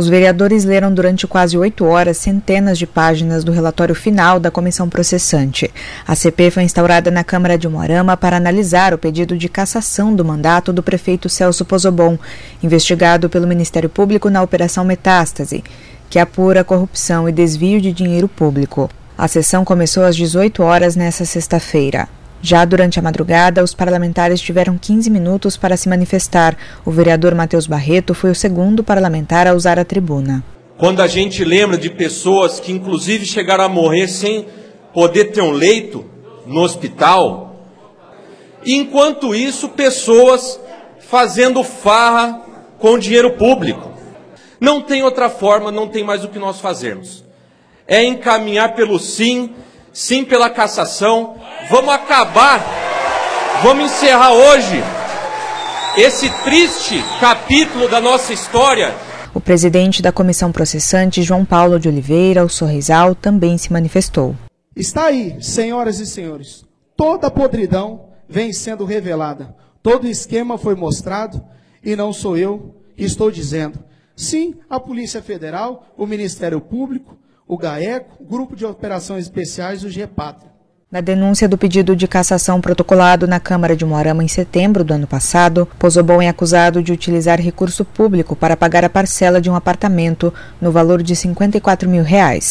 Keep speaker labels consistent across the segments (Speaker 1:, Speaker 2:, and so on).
Speaker 1: Os vereadores leram durante quase 8 horas centenas de páginas do relatório final da comissão processante. A CP foi instaurada na Câmara de Umuarama para analisar o pedido de cassação do mandato do prefeito Celso Pozzobon, investigado pelo Ministério Público na Operação Metástase, que apura corrupção e desvio de dinheiro público. A sessão começou às 18 horas nesta sexta-feira. Já durante a madrugada, os parlamentares tiveram 15 minutos para se manifestar. O vereador Matheus Barreto foi o segundo parlamentar a usar a tribuna.
Speaker 2: Quando a gente lembra de pessoas que inclusive chegaram a morrer sem poder ter um leito no hospital, e enquanto isso, pessoas fazendo farra com dinheiro público. Não tem outra forma, não tem mais o que nós fazermos. É encaminhar pelo sim pela cassação. Vamos acabar, vamos encerrar hoje esse triste capítulo da nossa história.
Speaker 1: O presidente da comissão processante, João Paulo de Oliveira, o Sorrisal, também se manifestou.
Speaker 3: Está aí, senhoras e senhores, toda a podridão vem sendo revelada. Todo o esquema foi mostrado e não sou eu que estou dizendo. Sim, a Polícia Federal, o Ministério Público, o GAECO, o Grupo de Operações Especiais, o GEPATRIA.
Speaker 1: Na denúncia do pedido de cassação protocolado na Câmara de Umuarama em setembro do ano passado, Pozzobon é acusado de utilizar recurso público para pagar a parcela de um apartamento no valor de R$54 mil.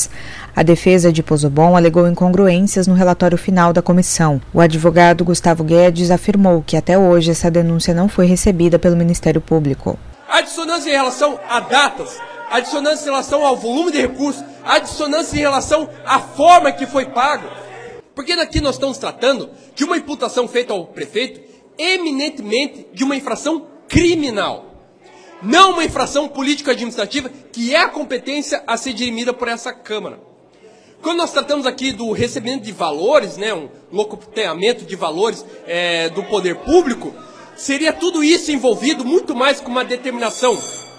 Speaker 1: A defesa de Pozzobon alegou incongruências no relatório final da comissão. O advogado Gustavo Guedes afirmou que até hoje essa denúncia não foi recebida pelo Ministério Público.
Speaker 2: A dissonância em relação a datas, a dissonância em relação ao volume de recursos, a dissonância em relação à forma que foi pago. Porque daqui nós estamos tratando de uma imputação feita ao prefeito eminentemente de uma infração criminal. Não uma infração político-administrativa, que é a competência a ser dirimida por essa Câmara. Quando nós tratamos aqui do recebimento de valores, um locuteamento de valores do poder público, seria tudo isso envolvido muito mais com uma determinação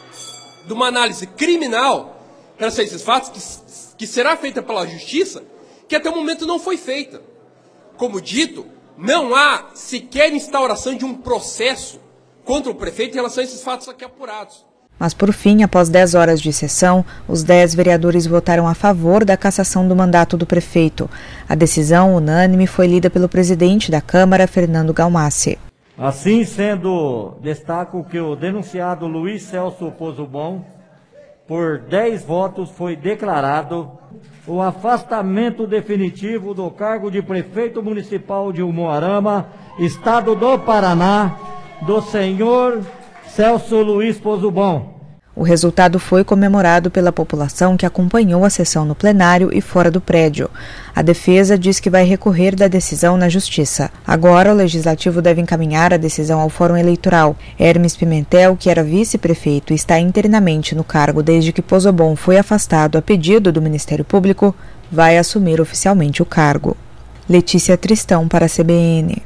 Speaker 2: de uma análise criminal para esses fatos que será feita pela Justiça, que até o momento não foi feita. Como dito, não há sequer instauração de um processo contra o prefeito em relação a esses fatos aqui apurados.
Speaker 1: Mas, por fim, após 10 horas de sessão, os 10 vereadores votaram a favor da cassação do mandato do prefeito. A decisão unânime foi lida pelo presidente da Câmara, Fernando Galmassi.
Speaker 4: Assim sendo, destaco que o denunciado Luiz Celso Pozzobon, por 10 votos, foi declarado o afastamento definitivo do cargo de prefeito municipal de Umuarama, estado do Paraná, do senhor Celso Luiz Pozzobon.
Speaker 1: O resultado foi comemorado pela população que acompanhou a sessão no plenário e fora do prédio. A defesa diz que vai recorrer da decisão na Justiça. Agora, o Legislativo deve encaminhar a decisão ao Fórum Eleitoral. Hermes Pimentel, que era vice-prefeito e está interinamente no cargo desde que Pozzobon foi afastado a pedido do Ministério Público, vai assumir oficialmente o cargo. Letícia Tristão para a CBN.